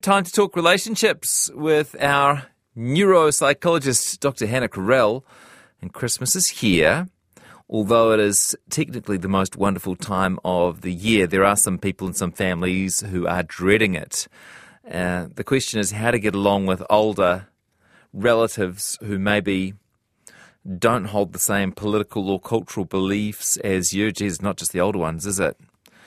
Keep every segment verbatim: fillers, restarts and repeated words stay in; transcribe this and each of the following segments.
Time to talk relationships with our neuropsychologist, Doctor Hannah Carell. And Christmas is here. Although it is technically the most wonderful time of the year, there are some people and some families who are dreading it. Uh, the question is how to get along with older relatives who maybe don't hold the same political or cultural beliefs as you. Geez, not just the older ones, is it?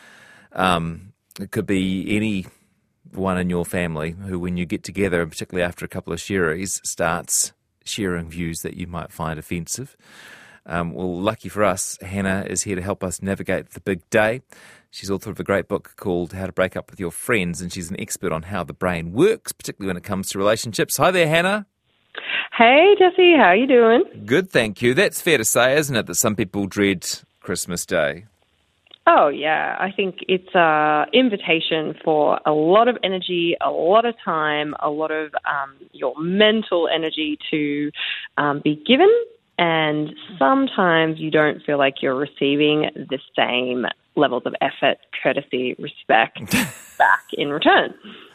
Um, it could be any one in your family who, when you get together, and particularly after a couple of sherries, starts sharing views that you might find offensive. Um, well, lucky for us, Hannah is here to help us navigate the big day. She's author of a great book called How to Break Up With Your Friends, and she's an expert on how the brain works, particularly when it comes to relationships. Hi there, Hannah. Hey, Jesse. How are you doing? Good, thank you. That's fair to say, isn't it, that some people dread Christmas Day? Oh, yeah. I think it's an invitation for a lot of energy, a lot of time, a lot of um, your mental energy to um, be given. And sometimes you don't feel like you're receiving the same levels of effort, courtesy, respect back in return.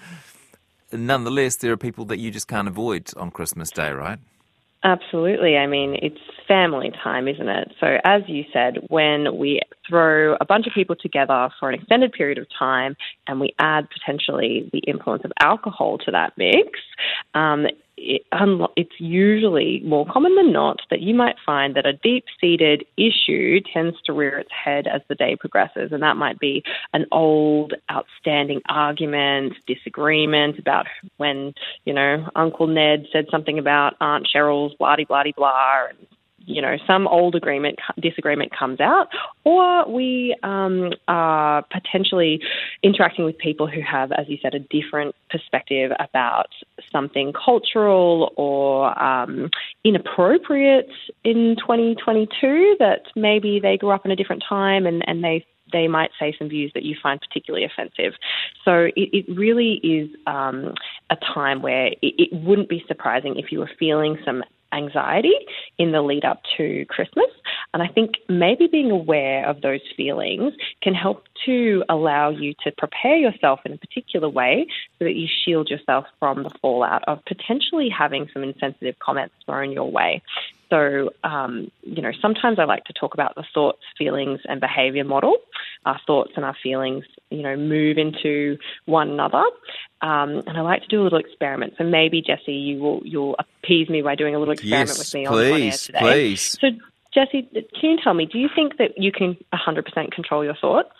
Nonetheless, there are people that you just can't avoid on Christmas Day, right? Absolutely. I mean, it's family time, isn't it? So as you said, when we throw a bunch of people together for an extended period of time and we add potentially the influence of alcohol to that mix, um, it, unlo- it's usually more common than not that you might find that a deep-seated issue tends to rear its head as the day progresses, and that might be an old, outstanding argument, disagreement about when, you know, Uncle Ned said something about Aunt Cheryl's blah-de-blah-de-blah, and you know, some old agreement, disagreement comes out, or we um, are potentially interacting with people who have, as you said, a different perspective about something cultural or um, inappropriate in twenty twenty-two, that maybe they grew up in a different time and, and they they might say some views that you find particularly offensive. So it, it really is um, a time where it, it wouldn't be surprising if you were feeling some anxiety in the lead up to Christmas. And I think maybe being aware of those feelings can help to allow you to prepare yourself in a particular way so that you shield yourself from the fallout of potentially having some insensitive comments thrown your way. So, um, you know, sometimes I like to talk about the thoughts, feelings, and behavior model. Our thoughts and our feelings, you know, move into one another. Um, and I like to do a little experiment. So maybe, Jesse, you will you'll appease me by doing a little experiment yes, with me please, on, on air today. Please. So, Jesse, can you tell me, do you think that you can one hundred percent control your thoughts?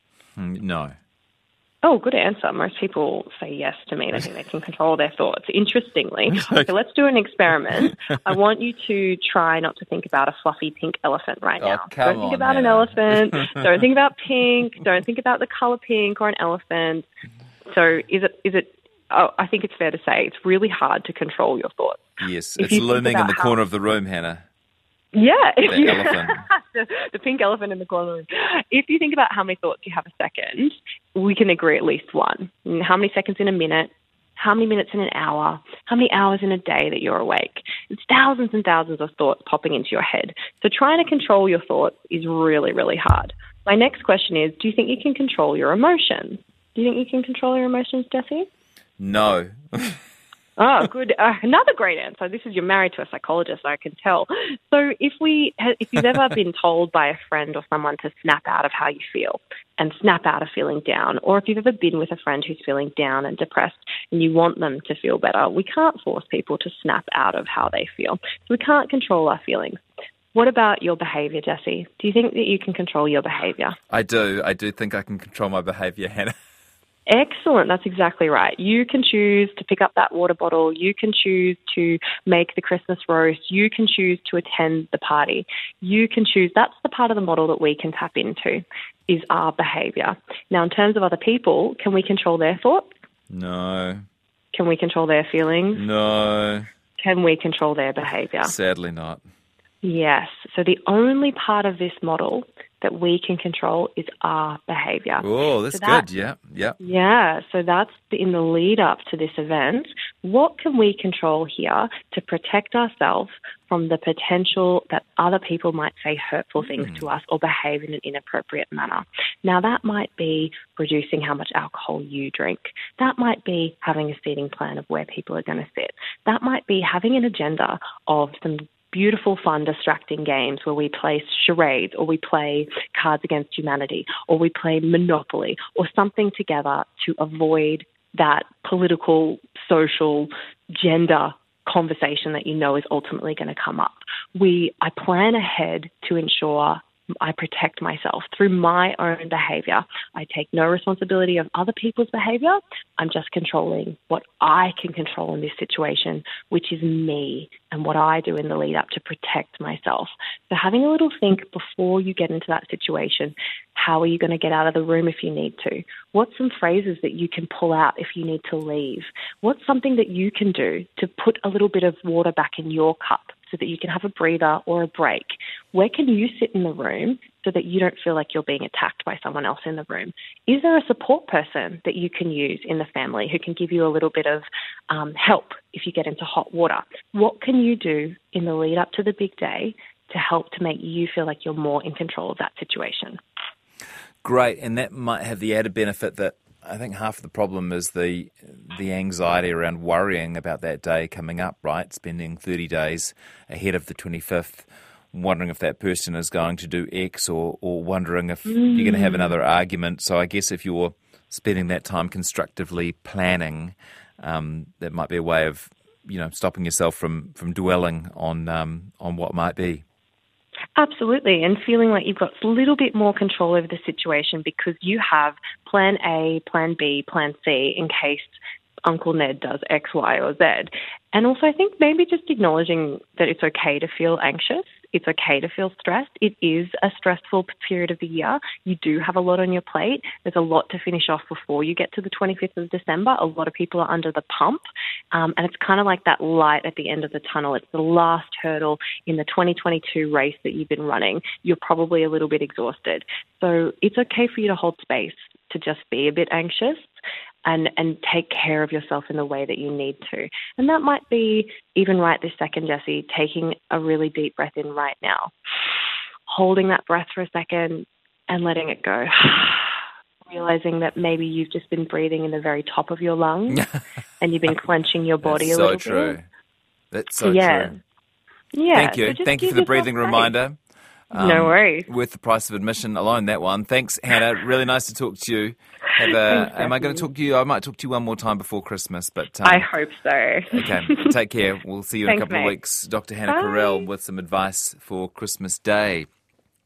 No. Oh, good answer. Most people say yes to me. They think they can control their thoughts. Interestingly, Okay. So let's do an experiment. I want you to try not to think about a fluffy pink elephant right now. Oh, come don't think on, about Hannah. an elephant. Don't think about pink. Don't think about the colour pink or an elephant. So is it, is it, oh, I think it's fair to say it's really hard to control your thoughts. Yes, If it's you think looming in about the how- corner of the room, Hannah. Yeah. If That you, elephant. the, the pink elephant in the corner. If you think about how many thoughts you have a second, we can agree at least one. And how many seconds in a minute? How many minutes in an hour? How many hours in a day that you're awake? It's thousands and thousands of thoughts popping into your head. So trying to control your thoughts is really, really hard. My next question is, do you think you can control your emotions? Do you think you can control your emotions, Jesse? No. Oh, good. Uh, another great answer. This is, you're married to a psychologist, I can tell. So if we, if you've ever been told by a friend or someone to snap out of how you feel and snap out of feeling down, or if you've ever been with a friend who's feeling down and depressed and you want them to feel better, we can't force people to snap out of how they feel. So we can't control our feelings. What about your behaviour, Jesse? Do you think that you can control your behaviour? I do. I do think I can control my behaviour, Hannah. Excellent. That's exactly right. You can choose to pick up that water bottle. You can choose to make the Christmas roast. You can choose to attend the party. You can choose. That's the part of the model that we can tap into, is our behaviour. Now, in terms of other people, can we control their thoughts? No. Can we control their feelings? No. Can we control their behaviour? Sadly not. Yes. So the only part of this model that we can control is our behaviour. Oh, that's so that, good. Yeah, yeah. Yeah. So that's the, in the lead up to this event, what can we control here to protect ourselves from the potential that other people might say hurtful things Mm. to us or behave in an inappropriate manner. Now, that might be reducing how much alcohol you drink. That might be having a seating plan of where people are going to sit. That might be having an agenda of some beautiful, fun, distracting games where we play charades or we play Cards Against Humanity or we play Monopoly or something together to avoid that political, social, gender conversation that you know is ultimately going to come up. We, I plan ahead to ensure I protect myself through my own behaviour. I take no responsibility of other people's behaviour. I'm just controlling what I can control in this situation, which is me and what I do in the lead up to protect myself. So having a little think before you get into that situation. How are you going to get out of the room if you need to? What's some phrases that you can pull out if you need to leave? What's something that you can do to put a little bit of water back in your cup so that you can have a breather or a break? Where can you sit in the room so that you don't feel like you're being attacked by someone else in the room? Is there a support person that you can use in the family who can give you a little bit of um, help if you get into hot water? What can you do in the lead up to the big day to help to make you feel like you're more in control of that situation? Great, and that might have the added benefit that I think half of the problem is the the anxiety around worrying about that day coming up, right? Spending thirty days ahead of the twenty-fifth, wondering if that person is going to do X or, or wondering if mm. you're going to have another argument. So I guess if you're spending that time constructively planning, um, that might be a way of, you know, stopping yourself from, from dwelling on um, on what might be. Absolutely, and feeling like you've got a little bit more control over the situation because you have plan A, plan B, plan C in case Uncle Ned does X, Y, or Z. And also I think maybe just acknowledging that it's okay to feel anxious. It's okay to feel stressed. It is a stressful period of the year. You do have a lot on your plate. There's a lot to finish off before you get to the twenty-fifth of December. A lot of people are under the pump. Um, and it's kind of like that light at the end of the tunnel. It's the last hurdle in the twenty twenty-two race that you've been running. You're probably a little bit exhausted. So it's okay for you to hold space, to just be a bit anxious and, and take care of yourself in the way that you need to. And that might be, even right this second, Jessie, taking a really deep breath in right now, holding that breath for a second and letting it go. Realizing that maybe you've just been breathing in the very top of your lungs and you've been clenching your body That's a little so true. bit. That's so yeah. true. Yeah. Thank you. So Thank you for the breathing space. reminder. Um, no worries. Worth the price of admission alone, that one. Thanks, Hannah. Really nice to talk to you. Have a, Thanks, am I going to talk to you? I might talk to you one more time before Christmas. But um, I hope so. Okay, take care. We'll see you in Thanks, a couple mate. of weeks. Doctor Hannah Bye. Carell with some advice for Christmas Day.